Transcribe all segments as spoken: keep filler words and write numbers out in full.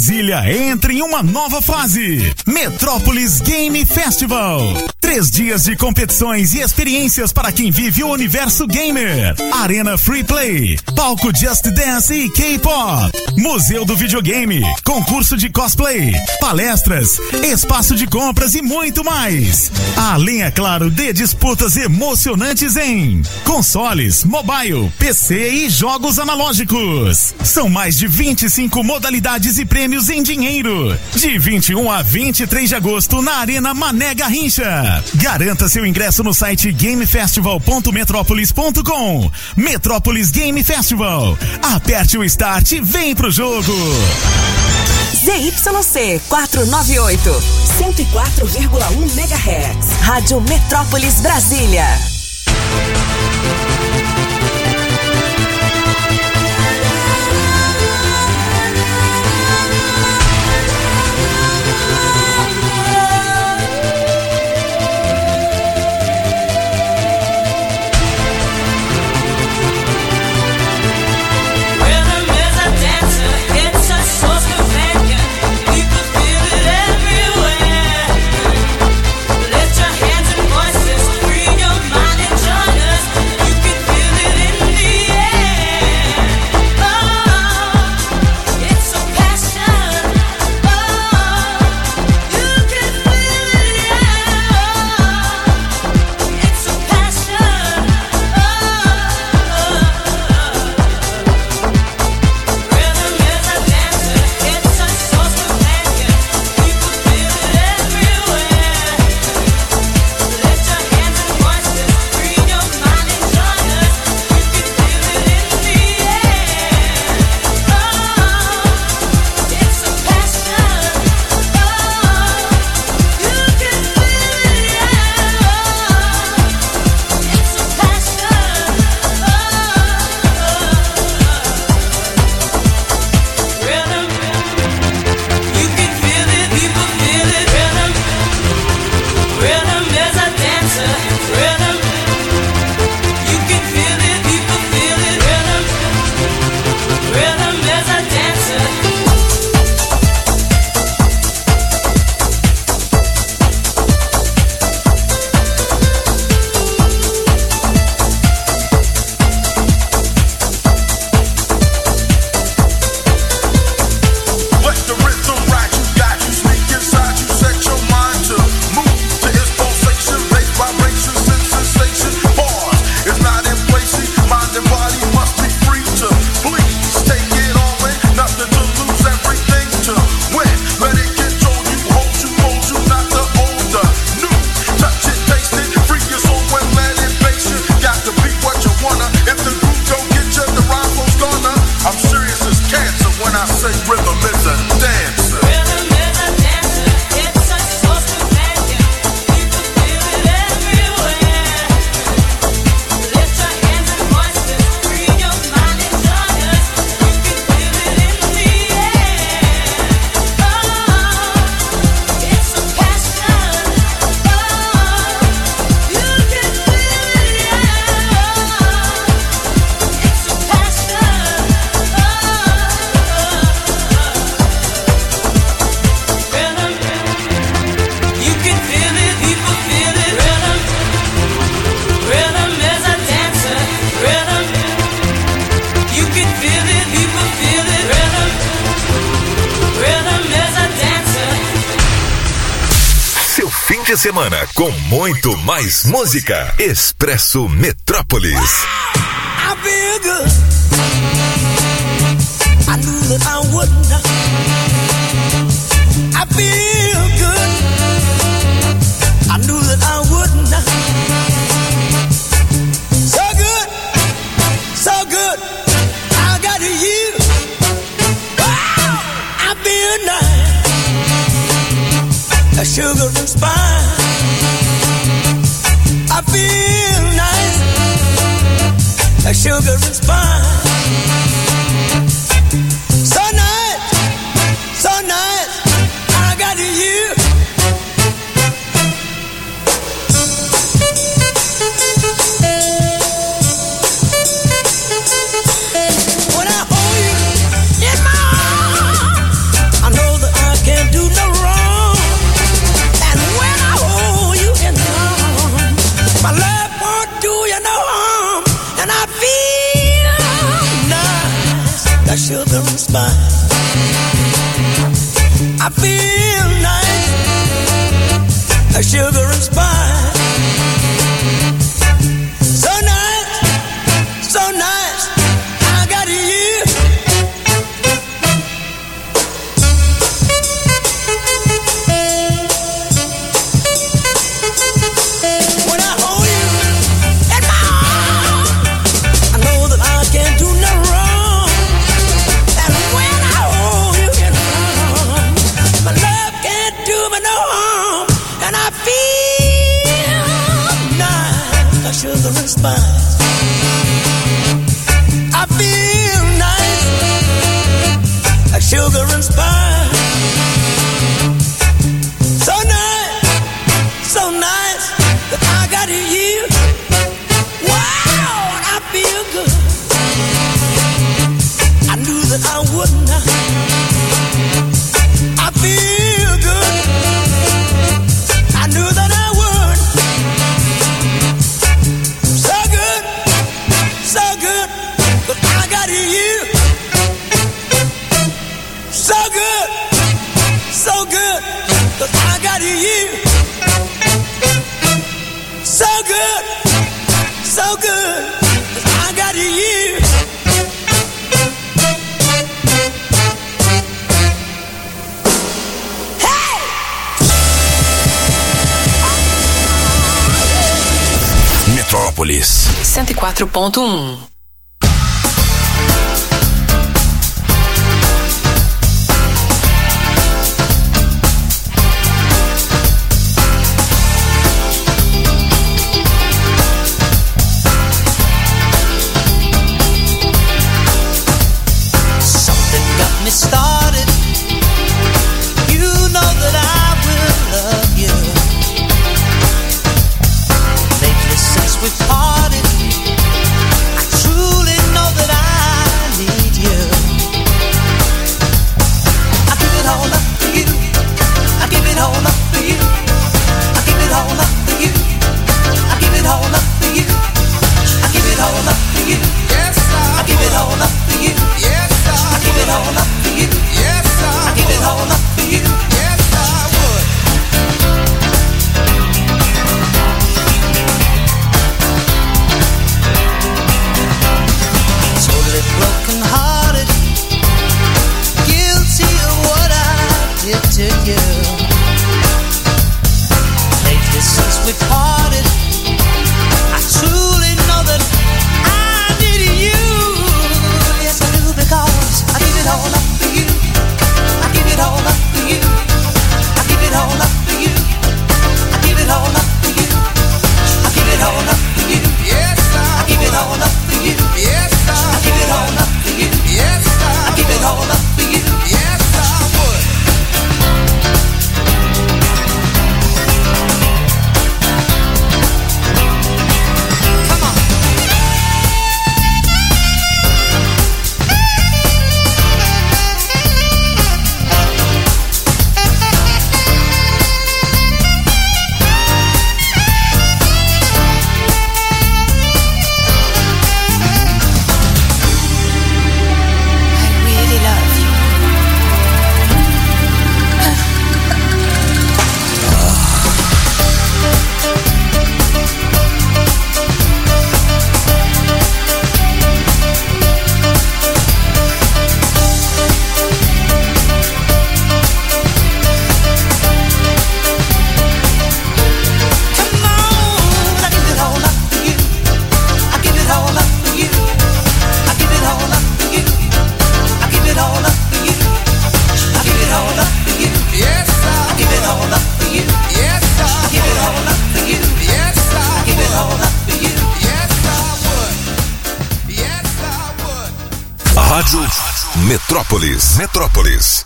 Brasília entra em uma nova fase. Metrópolis Game Festival. Três dias de competições e experiências para quem vive o universo gamer. Arena Free Play, palco Just Dance e K-Pop, Museu do Videogame, concurso de cosplay, palestras, espaço de compras e muito mais. Além, é claro, de disputas emocionantes em consoles, mobile, P C e jogos analógicos. São mais de vinte e cinco modalidades e prêmios em dinheiro. De vinte e um a vinte e três de agosto na Arena Mané Garrincha. Garanta seu ingresso no site game festival ponto metrópolis ponto com. Metrópolis Game Festival. Aperte o start e vem pro jogo. Z Y C quatrocentos e noventa e oito, cento e quatro vírgula um megahertz. Rádio Metrópolis Brasília. Semana com muito mais música. Expresso Metrópolis. I feel good. I knew that I wouldn't. I feel good. I knew that I wouldn't. So good, so good. I got you. Wow, I feel nice. A sugar and spice. I feel nice, like sugar and spice. So nice, so nice, I got you. When I hold you in my arms, I know I feel nice, a sugar and spice. So nice, so nice, I got you. When I hold you in my arms, I know that I can't do no wrong. And when I hold you in my arms, my love can't do me no harm. And I feel nice, like sugar and spice. I feel nice, like sugar and spice. So nice, so nice that I got you. Wow, and I feel good. I knew that I would not. I feel good. I knew that I would. So good, so good, but I got you. So good, so good, but I got you. So good, so good, but I got you. Metrópolis cento e quatro ponto um. Something got me started. You know that I will love you. Lately since we parted, I truly know that I need you. I give it all up for you. I give it all up for you. I give it all up for you. I give it all up for you. I give it all up for you. Yes, I give it all up for you. Yes, I give it all up for you. Yes, I give it all up for you. Yes, I would. Totally broken hearted, guilty of what I did to you. Lately since we parted, I truly know that I need you. Yes, I do, because I give it all up for you. I give it all up for you. I give it all up for you. I give it all up for you. I give it all up for you. Yes, I give it all up for you. Yes, I give it all up for you. Yes, I give it all up for you. Yes, I would. Come on. I really love you. Come on, I give it all up for you. I give it all up for you. I give it all up for you. I give it all up for you. I give it all up for you. Yes, I give it all up for you. Yes, I give it all up for you. Yes, I give it all up for you. Yes, I would. Yes, I would. Rádio Metrópolis. Metrópolis.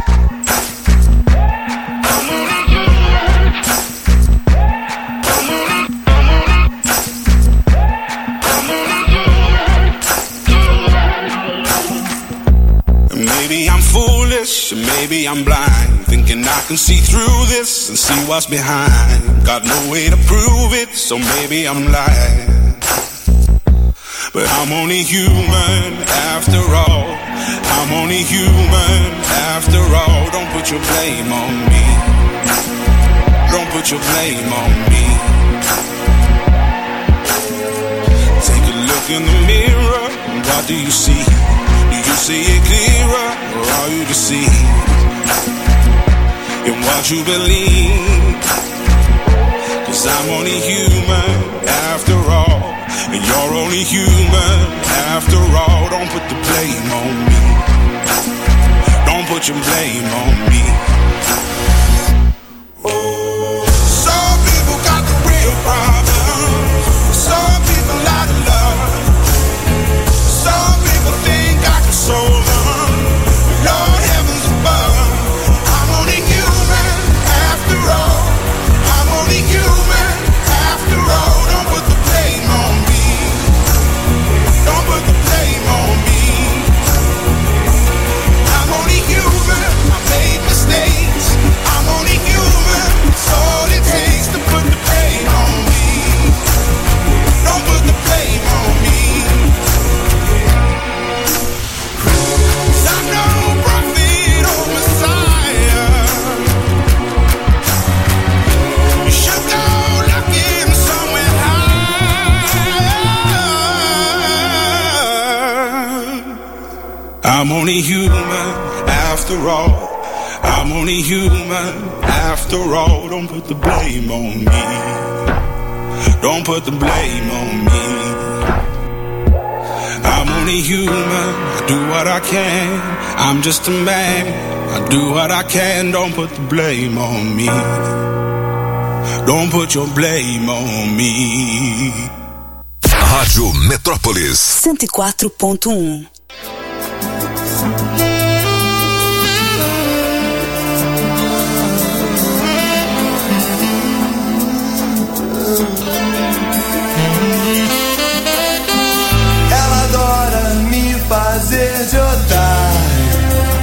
Maybe I'm foolish, maybe I'm blind, thinking I can see through this and see what's behind. Got no way to prove it, so maybe I'm lying. But I'm only human after all. I'm only human after all. Don't put your blame on me. Don't put your blame on me. Take a look in the mirror, what do you see? Do you see it clearer, or are you deceived in what you believe? Cause I'm only human after all, and you're only human after all. Don't put the blame on me. Don't put your blame on me. Some people got the real problem. Some people out of love. Some people think I can solve them. Lord heavens above, I'm only human after all. I'm only human after all. Don't put the blame on me. Don't put the blame on me. I'm only human, I made mistakes. I'm only human, it's all it takes to put the blame on me. Don't put the blame on me. 'Cause I'm no prophet or Messiah. You should go looking somewhere higher. I'm only human after all. I'm only human after all. Don't put the blame on me. Don't put the blame on me. I'm only human, I do what I can. I'm just a man, I do what I can. Don't put the blame on me. Don't put your blame on me. Rádio Metrópolis cento e quatro ponto um. Ela adora me fazer de otário,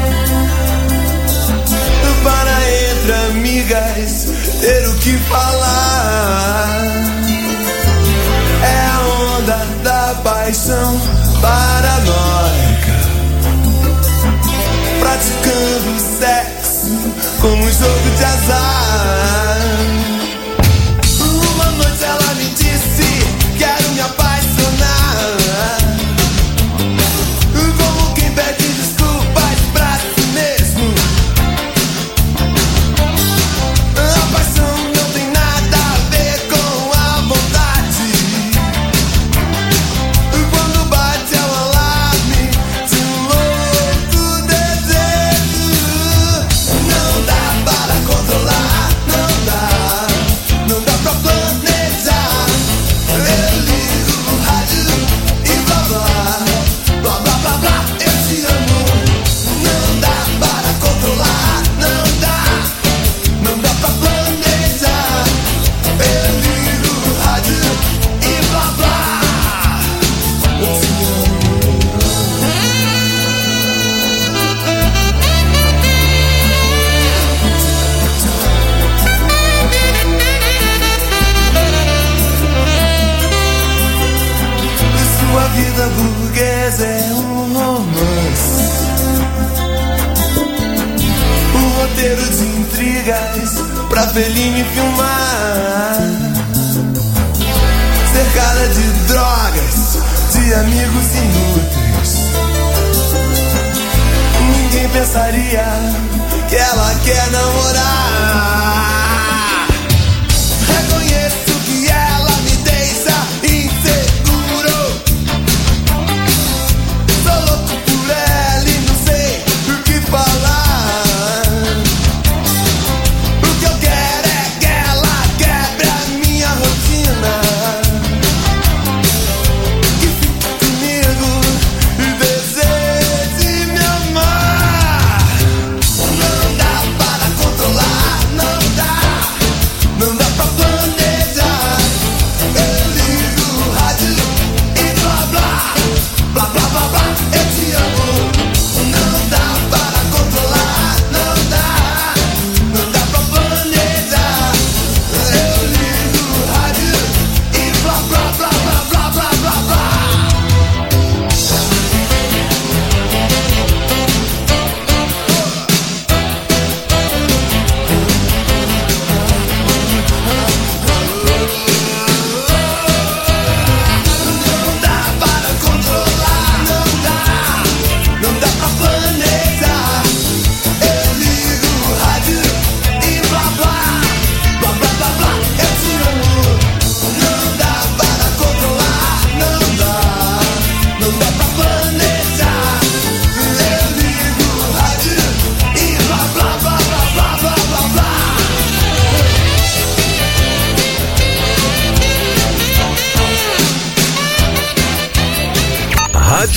para entre amigas ter o que falar. É a onda da paixão paranoica, praticando sexo como um jogo de azar. Uma noite ela me disse: quero me apaixonar. Como quem pede desculpas pra si mesmo. A paixão não tem nada a ver com a vontade. Quando bate é o alarme de um louco desejo. Não dá para controlar, não dá. Não dá pra planejar. Eu ligo o rádio e blá blá. Blá blá blá blá, eu te amo. Não dá para controlar, não dá. Não dá pra planejar. Eu ligo o rádio e blá blá. Eu te amo. Sua vida burguesa é um romance, um roteiro de intrigas pra Fellini filmar, cercada de drogas, de amigos inúteis. Ninguém pensaria que ela quer namorar. Reconheço que ela me deixa inseguro. Sou louco por ela e não sei o que falar. O que eu quero é que ela quebre a minha rotina, que fique comigo e deseje me amar. Não dá para controlar.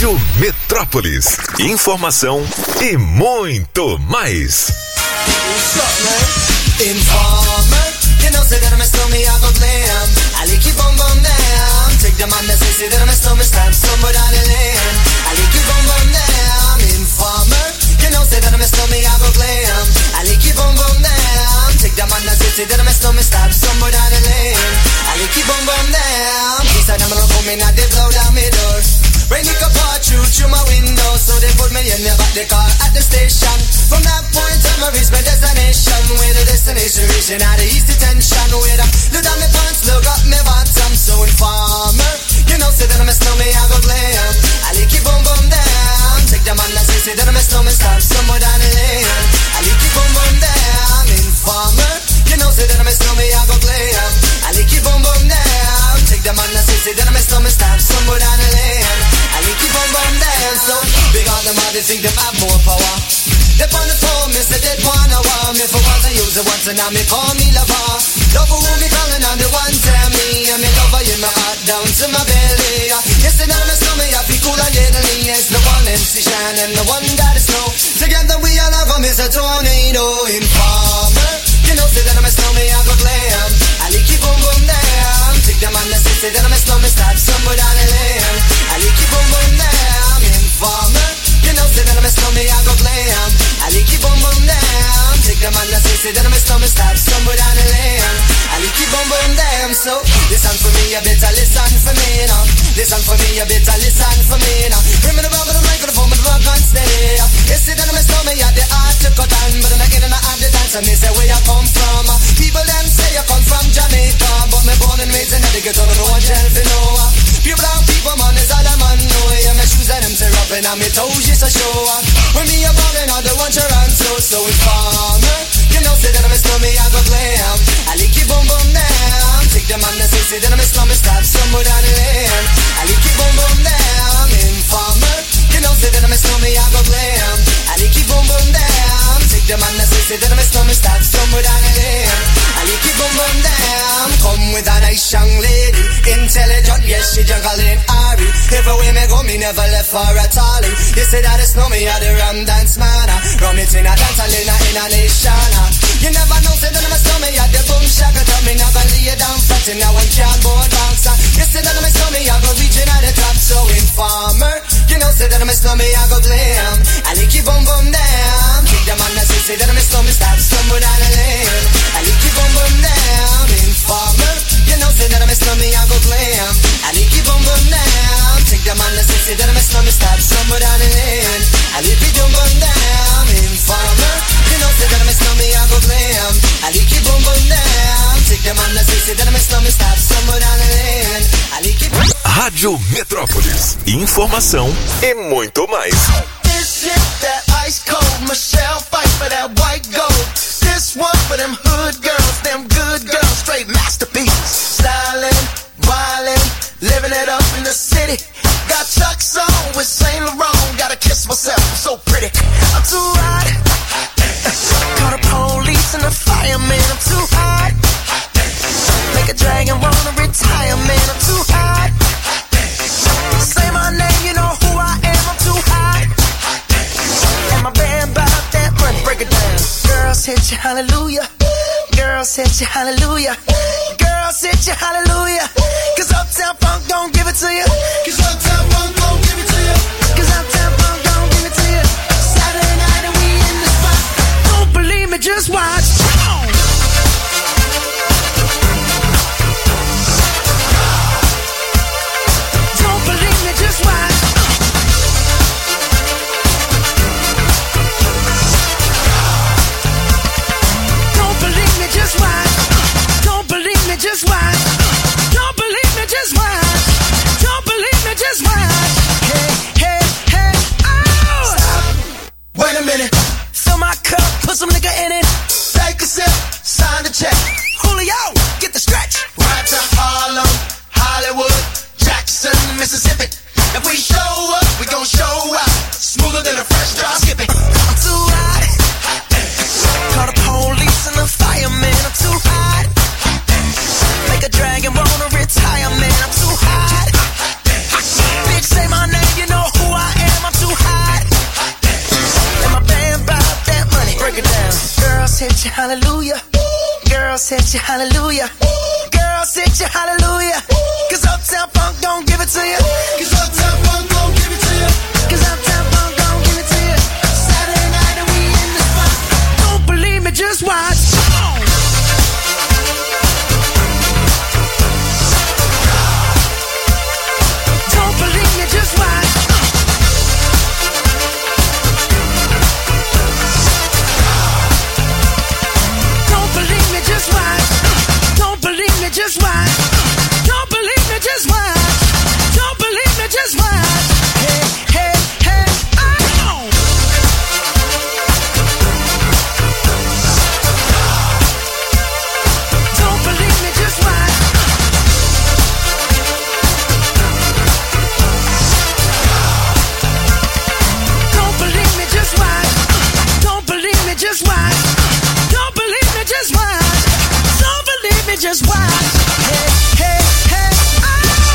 Rádio Metrópolis. Informação e muito mais. What's up, man? Informer, you know, say that I'm a stormy, I go glam. I like you bum bum down. Take the man that say, say that I'm a stormy, stab somewhere down the lane. I like you bum bum down. Informer, you know, say that I'm a stormy, I go glam. I like you bum bum down. Take the man that say, say that I'm a stormy, stab somewhere down the lane. I like you bum bum down. Please, I never come in, I did blow down my door. Rain it could pour through through my window, so they put me in the back the car at the station. From that point on, I reached my destination. Where the destination reaching out of east detention. Where I look down my pants, look up my bottom. So informer, you know, say that I'm a snowman, I go glam. I like you boom boom down. Take the man that say, say that I'm a snowman, stop somewhere down the lane. I like you boom boom down. Informer, you know, say that I'm a snowman, I go glam. I like you boom boom down. Take the man that say, say that I'm a snowman, stop somewhere down the lane. I like you bum bum down, so big on them all, they think them have more power. They on the phone, me say they wanna want me for once I use it once and now me call me lover. Lover who me calling on the one tell me, and me lover in my heart down to my belly. Yes, and now me slow me, I feel cool and deadly. It's the one M C Shine and the one that is snow. Together we all have a miss a tornado. Informer, you know, say that I'm a snowman, I go glam. I like you boom boom down. Take the man that say, say that I'm a snowman, start somewhere down the lane. I like you boom boom down. Informer, you know, say that I'm a snowman, I go glam. I like you boom boom down. Take the man that say, say that I'm a snowman, start somewhere down the lane. I like you boom boom down. So listen for me, you better listen for me now. Listen for me, you better listen for me now. Bring me the rubber, the microphone, the rock and steady. You say that I'm a snowman, you the art to cut on, but I'm not getting out the dance and me say where you come from. People them say you come from Jamaica, but me born and raised in Connecticut, I don't know what shelf you know. Pure brown people, man, is all a man know. Yeah, my shoes and them tear up and my toes just a show. When me a ballin', I don't want your answer. So informer, you know, say that I'm a snowman, I go glam. I like you boom boom down. Take the man that say, say that I'm a snowman, stop somewhere down the lane. I like you boom boom down. Informer, you know, say that I'm a snowman, I go glam. I like you boom boom down. Take the man that say, say that I'm a snowman, stop somewhere down the lane. I like you boom boom down. Come with a nice young lady, intelligent, yes, she juggling Ari. Everywhere me go, me never left for a tally. You say that it's no me, I the ram dance man. Rum it in a dance, I in a, in a nation. You never know, say that I'm a snowman, I the boom shaka. Tell me never lay down flat in a one cardboard box. You say that I'm a snowman, I go reaching at the top. So informer, you know, say that I'm a snowman, I go glam. I like you boom boom down. Kick the man that say, say that I'm a snowman, stop somewhere down the lane. I like you boom boom down. Informer, you know, say that I'm a snowman, I go glam. I like you boom boom down. Take the man that say, say that I'm a snowman, stop somewhere down the lane. I like you boom boom down. Informer, you know, say that I'm a snowman, I go glam. I like you boom boom down. Take the man that say, say that I'm a snowman, stop somewhere down the lane. I like you. Rádio Metrópolis. Informação e muito mais. This shit that ice cold, Michelle fight for that white gold. This one for them hood girls, them good girls, straight masterpieces. Stylin', wildin', living it up in the city. Got Chuck's on with Saint Laurent, gotta kiss myself, I'm so pretty. I'm too hot. Call the police and the fireman, I'm too hot. Make a dragon wanna retire, man, I'm too hot. Say my name, you know who I am, I'm too hot. And my band about that money, break it down. Girls hit you, hallelujah. Girls hit you, hallelujah. Girls hit you, hallelujah. Cause Uptown Funk don't give it to you. Cause Uptown Funk don't give it to you. Cause Uptown Funk don't give it to you. Saturday night and we in the spot. Don't believe me, just watch. Don't believe me, just watch. Don't believe me, just watch. Don't believe me, just watch. Don't believe me, just watch. Don't believe me, just watch. Hey, hey, hey, oh! Stop. Wait a minute. Fill my cup, put some nigga in it. Girls hit you hallelujah. Girls hit you hallelujah. Girls hit you hallelujah. Cause Uptown Funk don't give it to you. Cause Uptown Funk don't give it to you. Cause Uptown Funk don't give it to you. Saturday night and we in the spot. Don't believe me, just watch. Don't believe me, just watch. Don't believe me, just watch. Don't believe me, just watch. Don't believe me, just watch. Don't believe me, just watch. Hey, hey, hey, oh! Don't believe me, just watch. Don't believe me, just watch. Don't believe me, just watch. Don't believe me, just watch. Don't believe me, just watch. Hey, hey, hey, oh!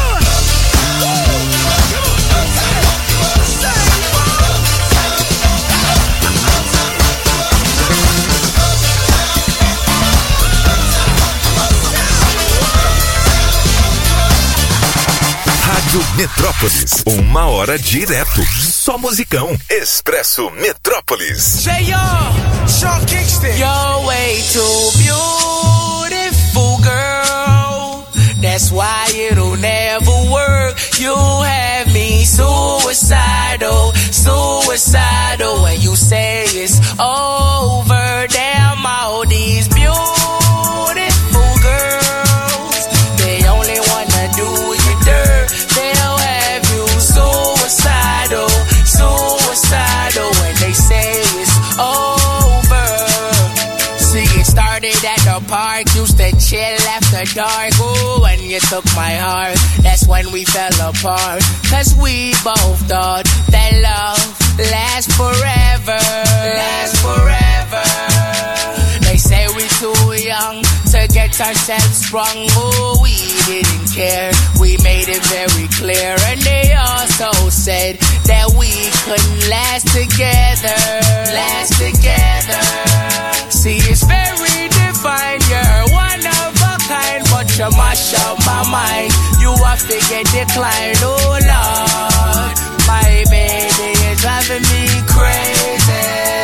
Rádio Metrópolis, uma hora direto. Só musicão. Expresso Metrópolis. J R, Sean Kingston. You're way too beautiful, girl. That's why it'll never work. You have me suicidal, suicidal. When you say it's over, damn all these beautiful girls, they only wanna do you dirt. They'll have you suicidal, suicidal. When they say it's over. See, it started at the park, used to chill after dark. Ooh, when you took my heart, that's when we fell apart. Cause we both thought that love lasts forever, lasts forever. They say we too young to get ourselves sprung. Ooh, we didn't care, we made it very clear. And they also said that we couldn't last together, last together. See, it's very divine, you're one of a kind, but you mash up my mind. You have to get declined, oh Lord. My baby is driving me crazy.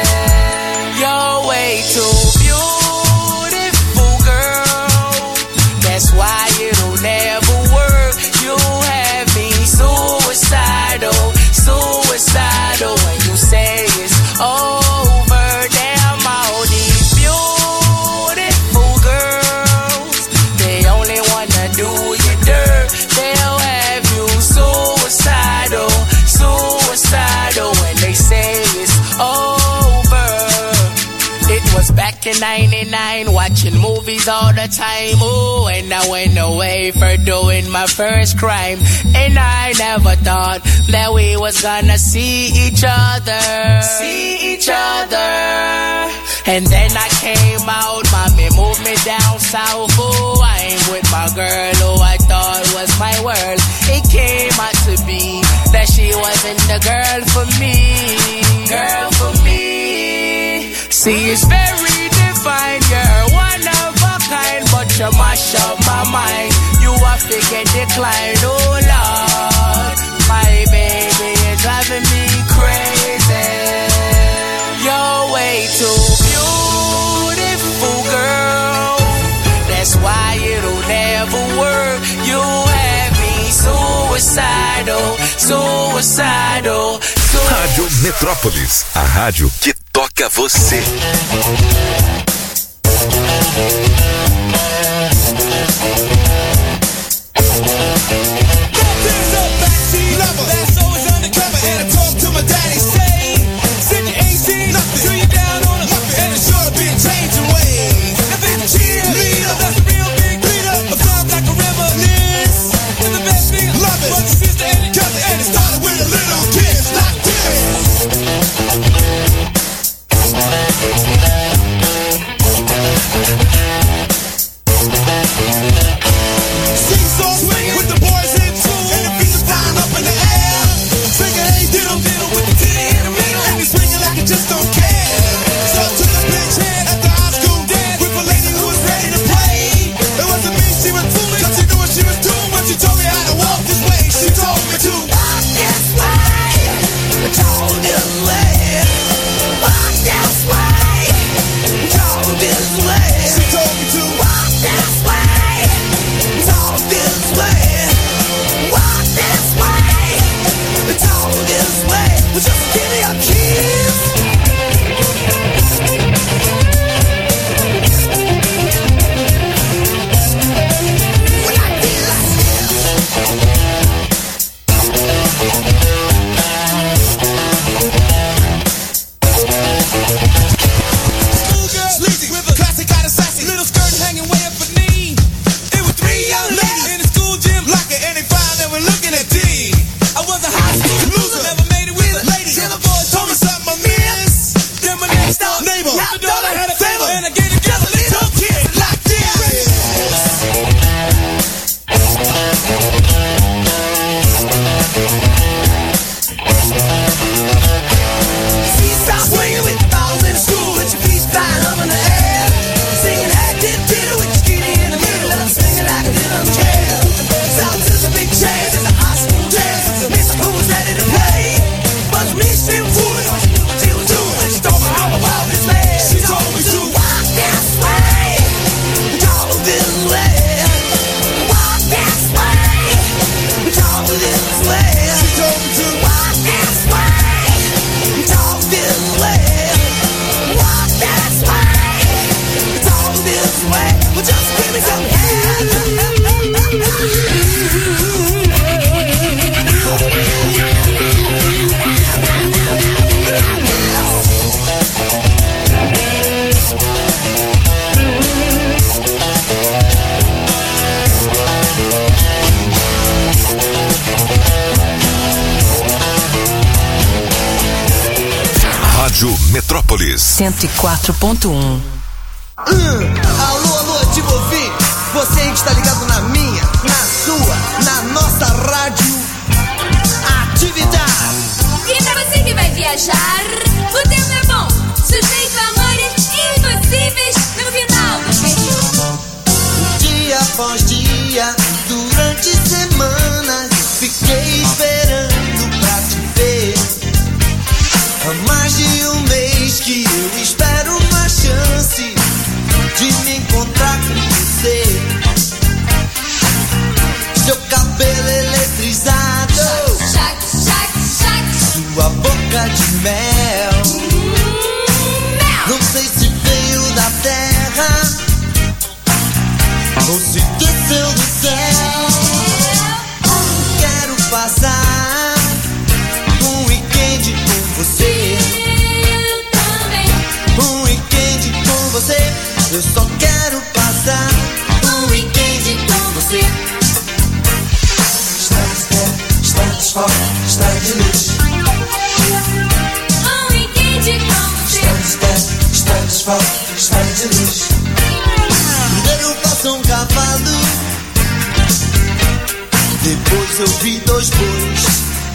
You're way too beautiful, girl. That's why it'll never work. You have me suicidal, suicidal. When you say it's over, damn all these beautiful girls, they only wanna do you dirt. They'll have you suicidal, suicidal. When they say it's over. It was back in ninety-nine, watching movies all the time. Ooh, and I went away for doing my first crime. And I never thought that we was gonna see each other, see each other. And then I came out, mommy moved me down south. Ooh, I'm with my girl who I thought was my world. It came out to be that she wasn't the girl for me, girl for me. See, it's very divine, you're one of a kind, but you mash up my mind. You have to get declined, oh Lord. My baby is driving me crazy. You're way too beautiful, girl. That's why it'll never work. You have me suicidal, suicidal, suicidal. Rádio Metrópolis, a rádio que toca você. That's always undercover, and I talk to my daddy, say, said you ain't seen nothing till you down on a muffin, and it's sure to be changing ways. If it's a cheerleader, that's a real big leader. I sound like a reminisce. With the best thing, love it. But your sister and your cousin, and it started with a little kiss like this. Metrópolis. cento e quatro ponto um. Hum, alô, alô, te ouvi. Você que está ligado na minha, na sua, na nossa rádio. Atividade. E pra você que vai viajar, o tempo é bom. Sujeito a amores impossíveis no final do período. Dia após dia, durante semanas, fiquei esperando pra te ver. Há mais de um mês que eu espero uma chance de me encontrar com você. Seu cabelo eletrizado, Chac, chac, chac. sua boca de mel. Hum, mel. Não sei se veio da terra ou se desceu do céu. Quero passar um weekend com você. Eu também. Um weekend com você. Eu só quero passar um weekend com você. Está de pé, está de sol, está de luz. Um weekend com você. Está de pé, está de sol, está de luz. Primeiro passou um cavalo, depois eu vi dois bois.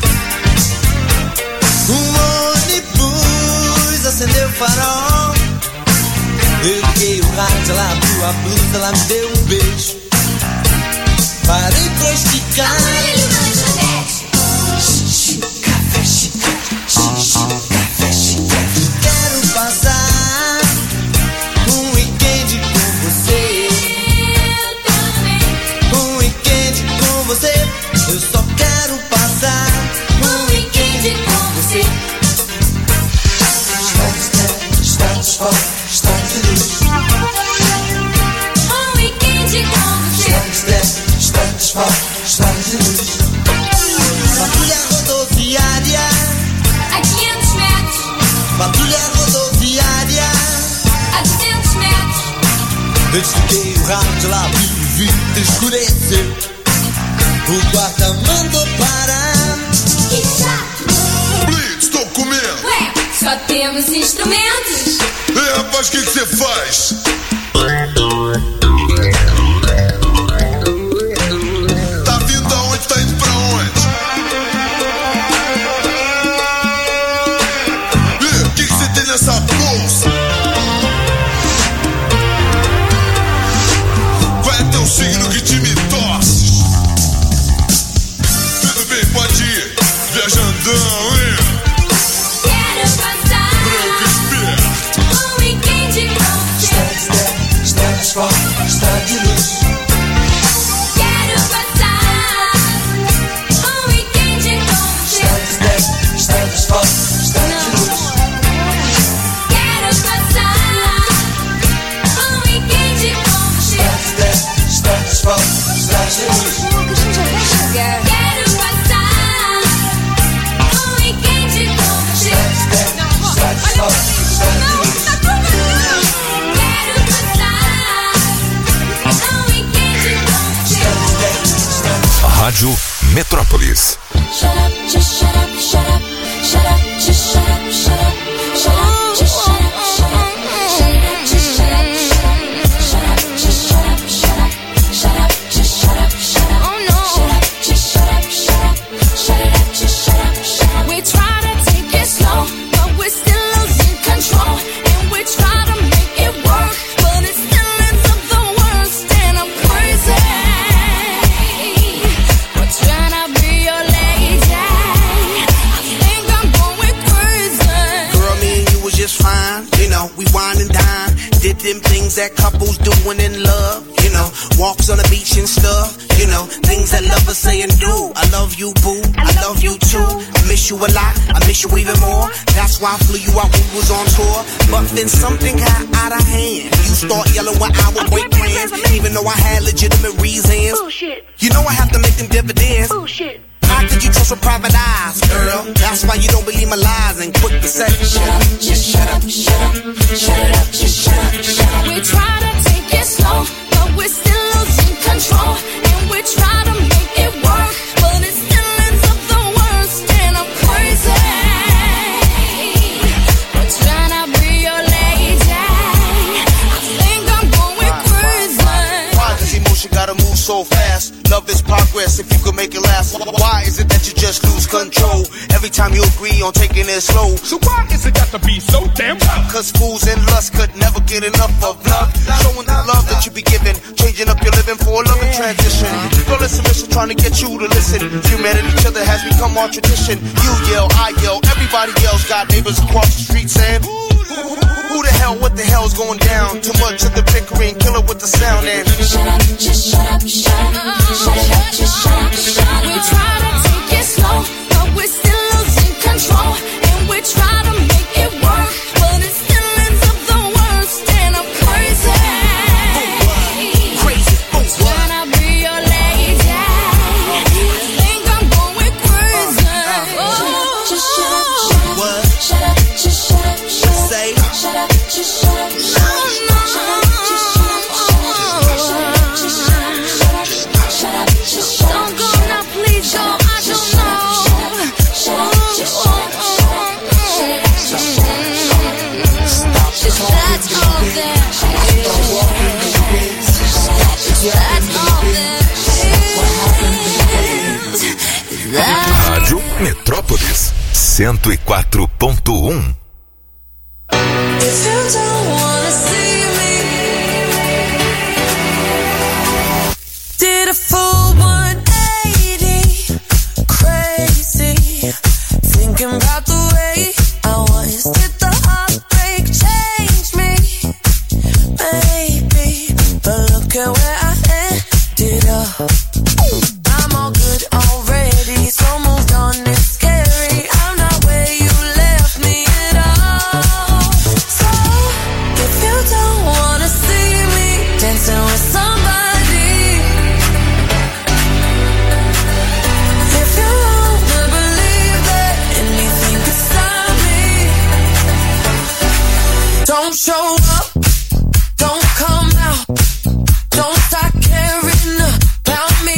Um ônibus acendeu o farol. Eu liguei o rádio, ela abriu a blusa, ela me deu um beijo. Parei pra esticar. Ele na lanchonete. Xixi, café, chiclete. Xixi, café, chiclete. Quero passar um weekend com você. Eu também. Um weekend com você. Eu só quero passar Um weekend com você. Está de pé, está de sol, está de luz. Um weekend com você. Está de pé, está de sol, está de luz. Patrulha rodoviária, A quinhentos metros. patrulha rodoviária. A duzentos metros. Eu desliguei o rádio, lá abriu o vidro, escureceu. O guarda mandou parar. Que chato. Blitz, tô comendo. Ué, só temos instrumentos. É, rapaz, o que você faz? Tá vindo aonde? Tá indo pra onde? E, o que você tem nessa bolsa? Qual é teu signo, que time torce? Tudo bem, pode ir. Viajandão, hein? Quero passar Branco esperto. um weekend com Está você. de pé, está de sol, está de luz. Quero passar um weekend com você. Está de pé, está de sol, está de luz. Quero passar um weekend com você. Está de pé, está de sol, está de luz. Quero passar um weekend com você. Está de pé, está de sol, está de luz. Quero passar um weekend com você. Está de pé, está de Rádio Metrópolis. Shut up, just shut up, shut up, shut up, just shut up, shut up, shut up, just shut up, shut up, shut up, just shut up, shut up, just shut up, shut up, shut up, just shut up, shut up, oh no, shut up, just shut up, shut up, shut it up, just shut up, shut up. We try to take it slow, but we're still losing control, and we try to make it work, but it still ends up the worst, and I'm crazy. We're trying to be your lady. I think I'm going crazy. Girl, me and you was just fine. You know, we wine and dine. Did them things that couples doing in love. You know, walks on the beach and stuff. You know, things that lovers say and do. I love you, boo. I love you too. I miss you a lot. I miss you even more. That's why I flew you out when we was on tour. But then something got out of hand. You start yelling when I would break plans, even though I had legitimate reasons. Bullshit. You know I have to make them dividends. Bullshit. How could you trust with private eyes, girl? That's why you don't believe my lies and quick to say, shut up, just shut up, shut up, shut it up, just shut up, shut up. We try to take it slow, but we're still losing control, and we try to make it work, but it still ends up the worst, and I'm crazy. We're trying to be so fast. Love is progress if you could make it last. Why is it that you just lose control every time you agree on taking it slow? So why is it got to be so damn rough? Cause fools and lust could never get enough of love. Showing the love that you be giving, changing up your living for a loving transition. Girl, it's a mission trying to get you to listen. Humanity, each other has become our tradition. You yell, I yell, everybody yells. Got neighbors across the street saying, who the hell, what the hell's going down? Too much of the bickering, kill it with the sound and shut up, just shut up, shut up, shut up, just shut up, shut up. We try to take it slow, but we're still losing control, and we try to make it work, but it still ends up the worst, and I'm crazy. Crazy, oh, Can I be your lady? I think I'm going crazy. Oh, just shut up, shut up, what? shut up, just shut up, shut up. Say, Shut up, just shut up, shut up, shut up, just shut up, shut up, just shut up, shut up, shut up, just shut up. Don't go now, please go. I don't know. Shut up, just shut up, shut up, shut up, just shut up. Just that's all there. That's all there. Rádio Metrópolis cento e quatro ponto um. If you don't wanna see me, did a full one eighty, crazy, thinking about the way I was. Did the heartbreak change me? Maybe, but look at where I ended up. I'm all good already, so moved on, it's scary. I'm not where you left me at all. So, if you don't wanna see me dancing with somebody, if you wanna believe that anything could stop me, don't show up, don't come out, don't start caring about me.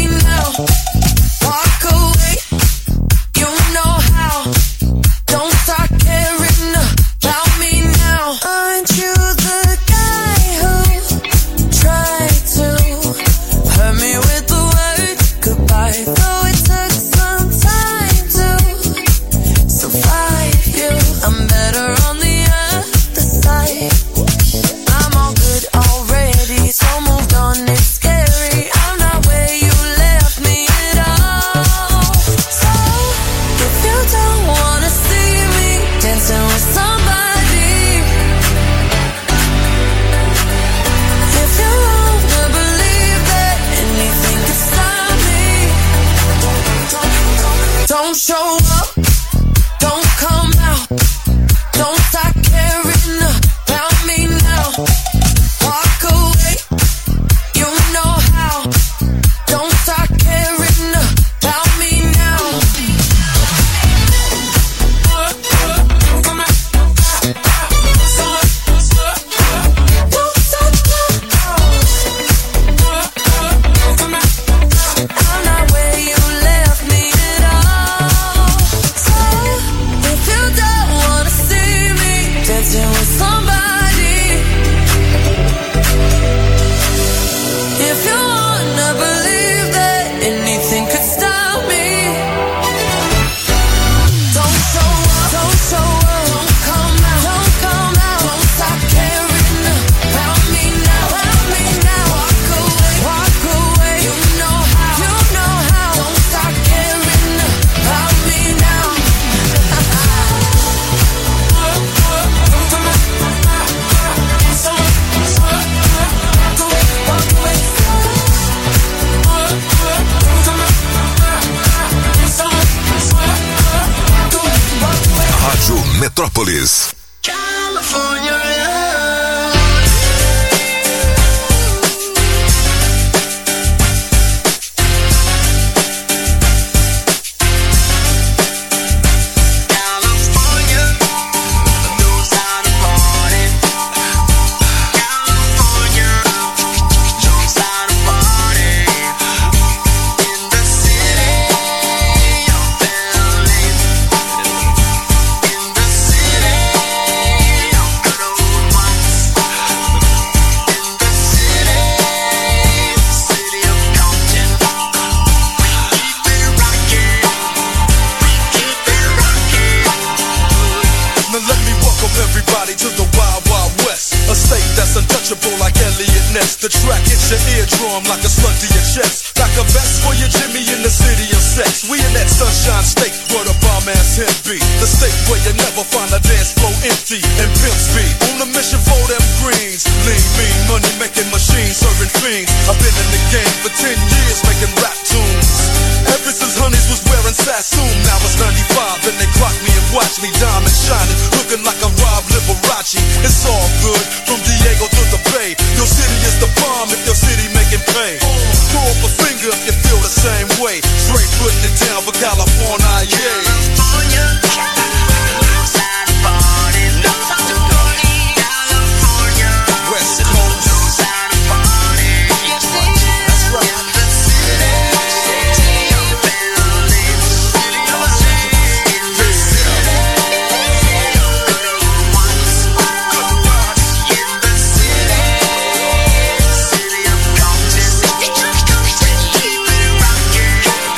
untouchable like Elliot Ness. The track hits your eardrum like a slug to your chest. Like a vest for your Jimmy in the city of sex. We in that sunshine state where the bomb ass him be. The state where you never find a dance floor empty and pimp speed. On a mission for them greens. Lean, mean, money making machines, serving fiends. I've been in the game for ten years making rap tunes. Ever since Honeys was wearing Sassoon, now it's ninety-five and they clock me and watch me diamond shining, looking like a Rob Liberace. It's all good from Diego to the Bay. Your city is the bomb if your city making pay. Throw up a finger if you feel the same way. Straight putting it down for California, yeah. California, knows how to party, knows how to party. California, West Coast, knows how to party. Yes, they do. That's right. In the city, city of Berlin, city of Berlin, in the city of good ones, good ones. In the city, city of Compton, keep it rocking, keep it rocking.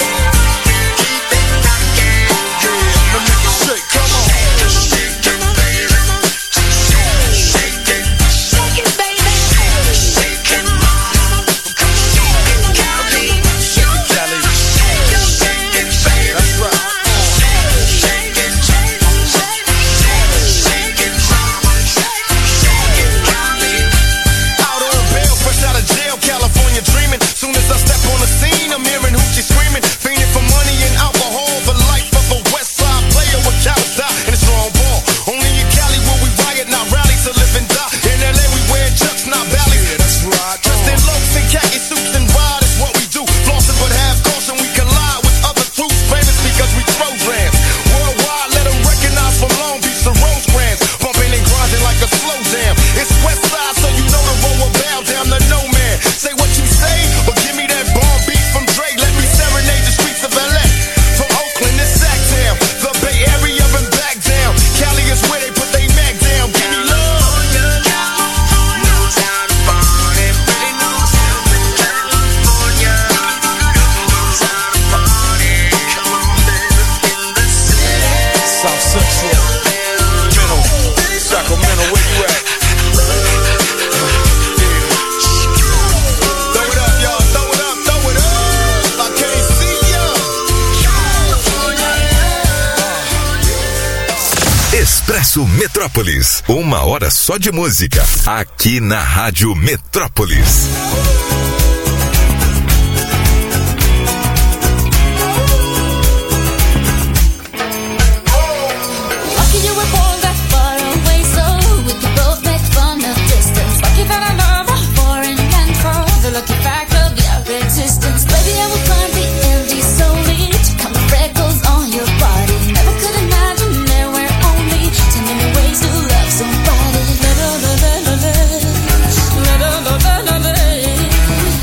Yeah, let me make it shake, come on. Shake it, shake it, baby. Shake it, shake it, baby. Shake it, mama. Shake it, Cali. Shake it, Cali. Shake it, shake it, baby. That's right. Shake it, shake it, shake it, shake it, mama. Shake it, shake it, Cali. Out on bail, fresh out of jail, California dreaming. Soon as I step on the scene, I'm hearing hoochie screaming, fiending for money and alcohol. The life of a West Side player with cows die and it's wrong ball. Only in Cali will we riot, not rally to live and die. In L A we wear chucks, not valleys. Yeah, that's right. Dressed in loafs and khaki suits and ride is what we do. Flossing but have caution, we collide with other crews. Famous because we throw grams. Worldwide, let them recognize from Long Beach to Rosecrans. Bumping and grinding like a slow jam. It's West Side, so you know the road will bow down to no man. Say what you say, but give me that bomb beat from Dre. Let me serenade the streets of L A. From Oakland to Sacktown, the Bay Area and back down. Cali is where they put they mag down. Give me love. Knows how to party, really knows how to California. Knows how to party, come on baby, in the city. South Central, Middle, Sacramento, where you at? Throw it up, y'all, throw it up, throw it up. I can't see ya. Expresso Metrópolis. Uma hora só de música. Aqui na Rádio Metrópolis. Lucky you were born that far away, so we could both make fun of distance. Lucky that I love a foreign land for the lucky fact of your existence. Baby, I will climb the Andes solely to count the freckles on your body. Never could imagine there were only ten million ways to love somebody. La la la la la la, la la la la la la.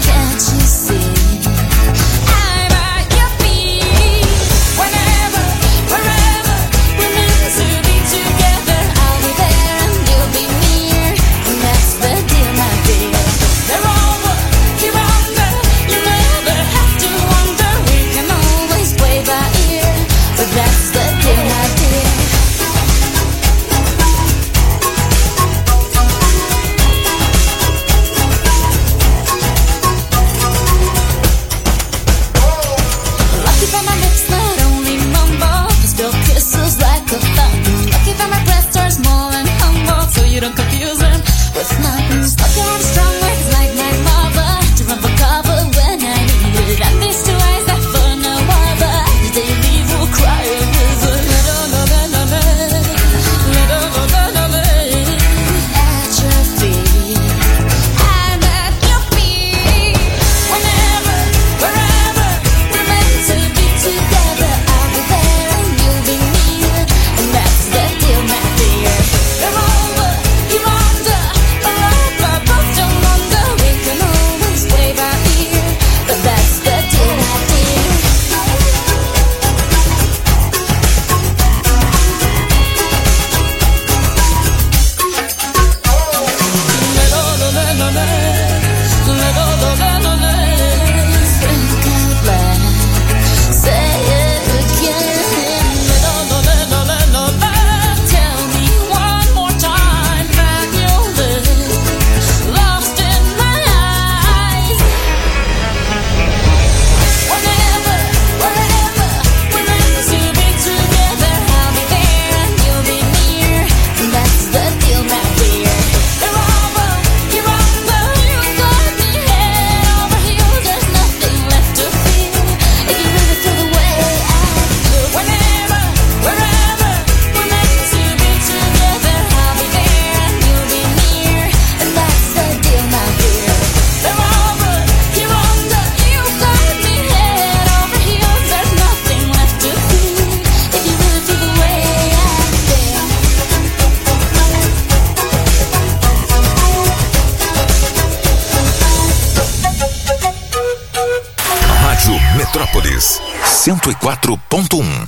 Metrópolis, cento e quatro ponto um.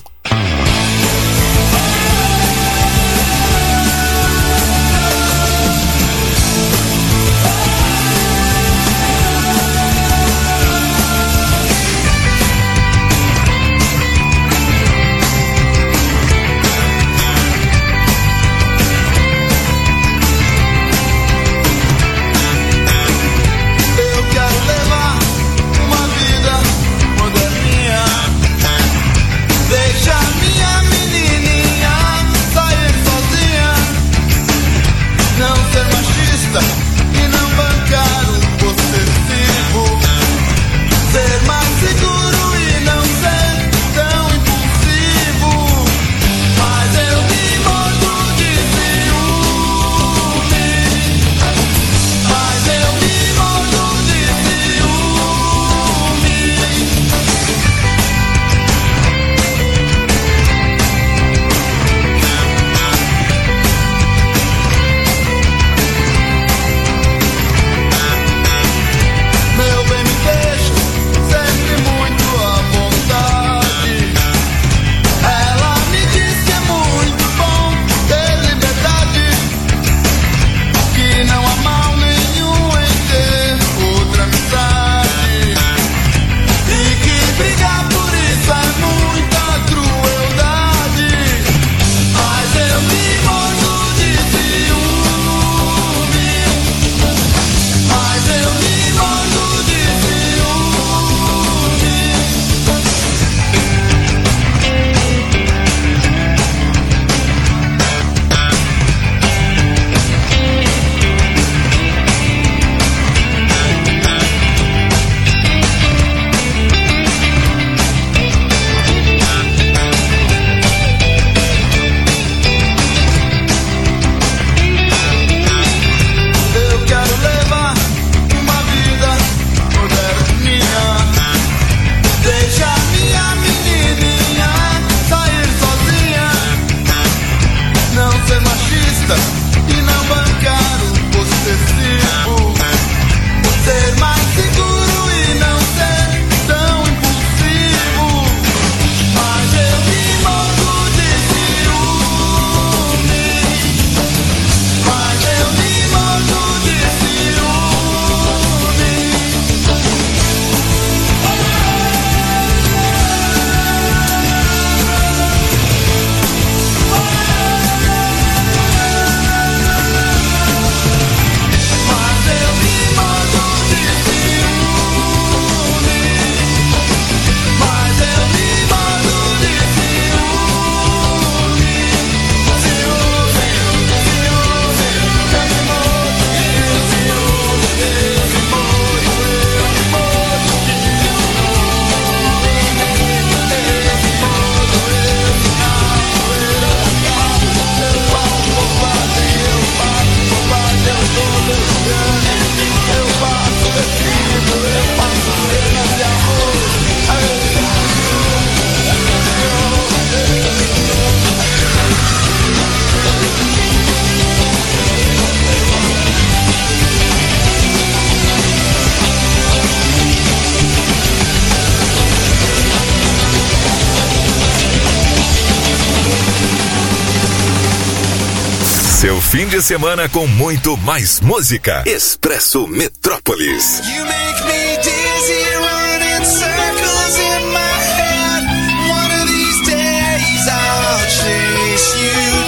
Seu fim de semana com muito mais música. Expresso Metrópolis. You make me dizzy, running circles in my head. One of these days I'll chase you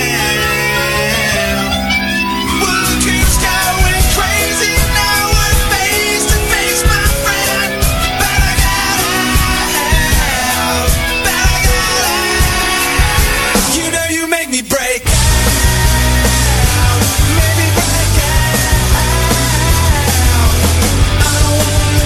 down. Well, the King Sky went crazy, now we're face to face, my friend. But I gotta have, but I gotta have. You know you make me break. Make me break out. I don't wanna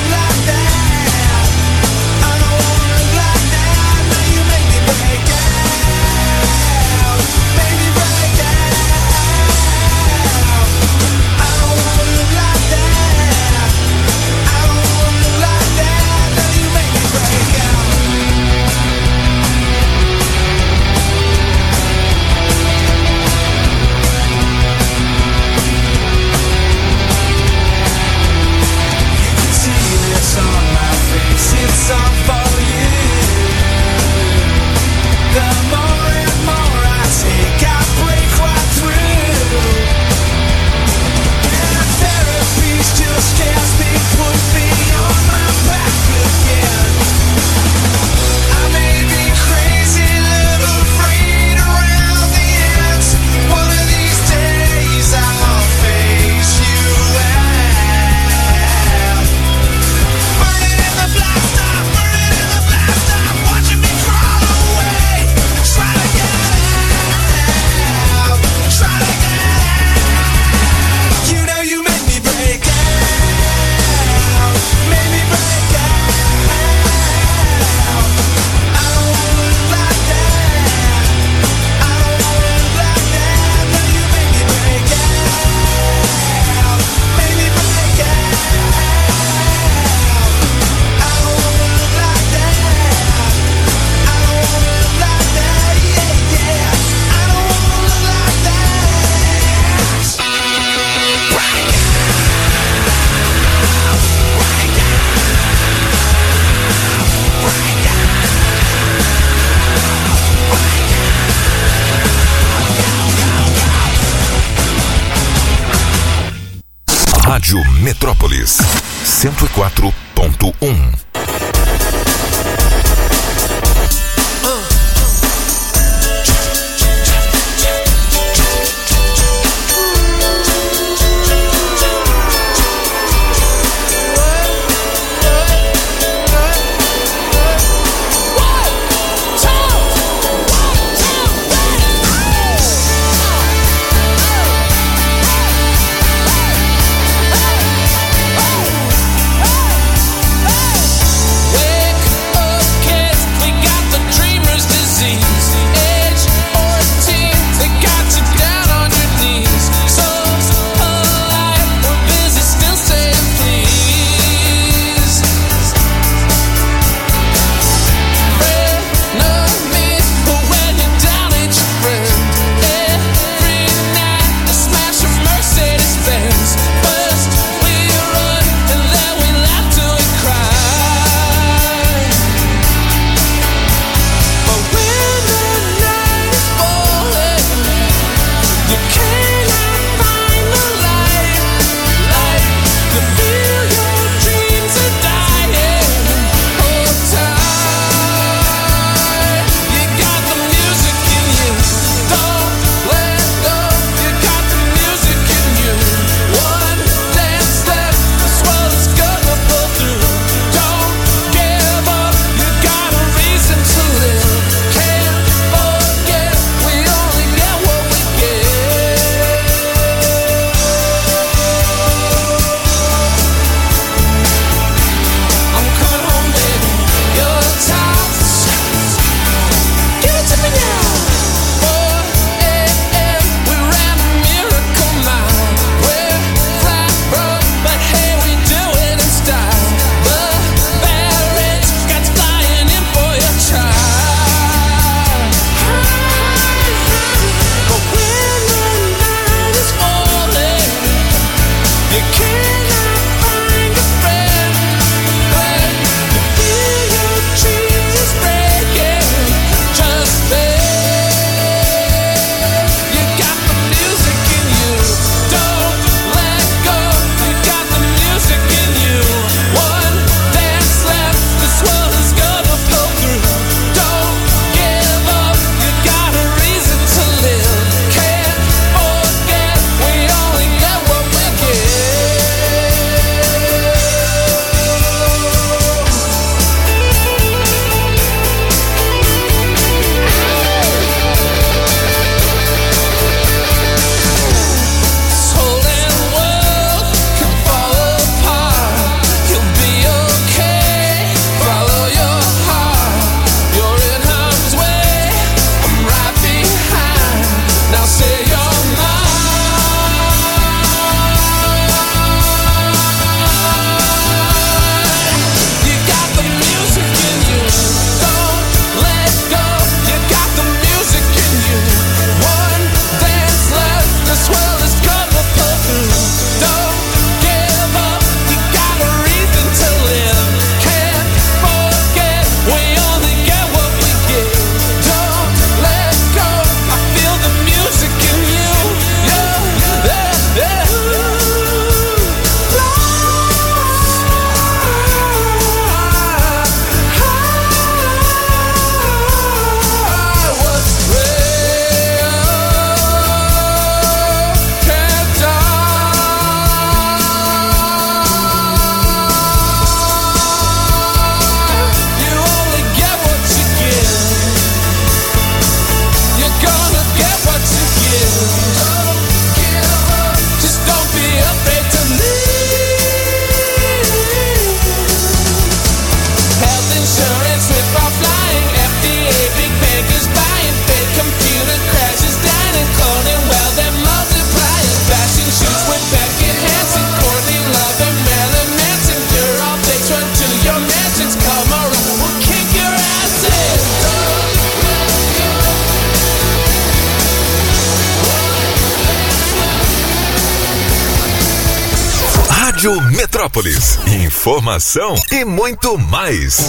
Rádio Metrópolis cento e quatro ponto um. Rádio Metrópolis. Informação e muito mais.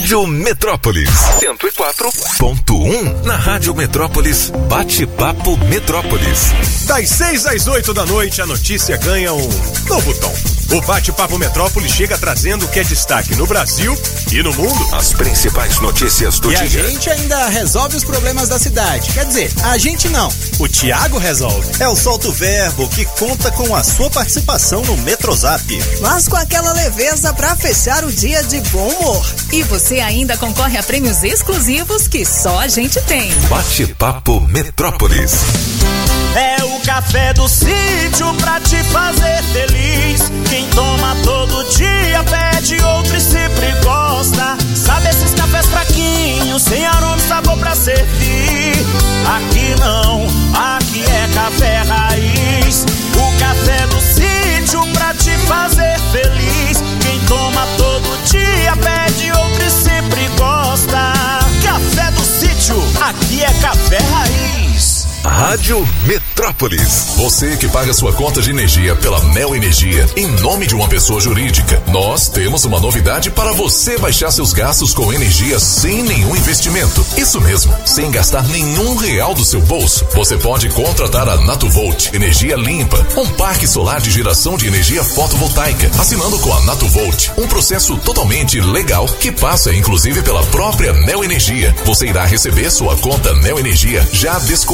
Rádio Metrópolis cento e quatro ponto um. Na Rádio Metrópolis, Bate-Papo Metrópolis. Das seis às oito da noite, a notícia ganha um novo tom. O Bate-Papo Metrópolis chega trazendo o que é destaque no Brasil e no mundo. As principais notícias do e dia. E a gente ainda resolve os problemas da cidade. Quer dizer, a gente não. O Thiago resolve. É o Solto Verbo que conta com a sua participação no Metrozap. Mas com aquela leveza pra fechar o dia de bom humor. E você ainda concorre a prêmios exclusivos que só a gente tem. Bate-Papo Metrópolis. É o café do sítio pra te fazer feliz. Quem toma todo dia pede outro e sempre gosta. Sabe esses cafés fraquinhos, sem aroma e sabor pra servir? Aqui não, aqui é café raiz. O café do sítio pra te fazer feliz. Quem toma todo dia pede outro e sempre gosta. Café do sítio, aqui é café raiz. Rádio Metrópolis. Você que paga sua conta de energia pela Neo Energia em nome de uma pessoa jurídica, nós temos uma novidade para você baixar seus gastos com energia sem nenhum investimento. Isso mesmo, sem gastar nenhum real do seu bolso. Você pode contratar a Natuvolt Energia Limpa, um parque solar de geração de energia fotovoltaica, assinando com a Natuvolt, um processo totalmente legal que passa inclusive pela própria Neo Energia. Você irá receber sua conta Neo Energia já descontado